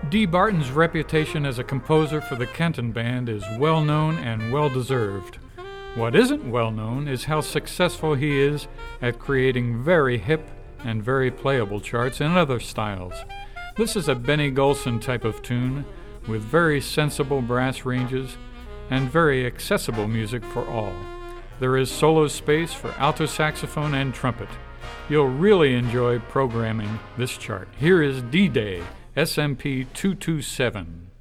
Dee Barton's reputation as a composer for the Kenton Band is well known and well deserved. What isn't well known is how successful he is at creating very hip and very playable charts in other styles. This is a Benny Golson type of tune with very sensible brass ranges and very accessible music for all. There is solo space for alto saxophone and trumpet. You'll really enjoy programming this chart. Here is D-Day, SMP 227.